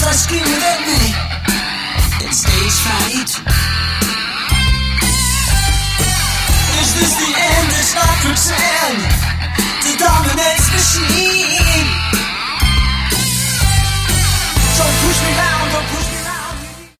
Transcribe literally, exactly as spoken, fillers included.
like screaming at me. It's stage fright. Is this the end? It's not pretend. The dominance machine. Don't push me out.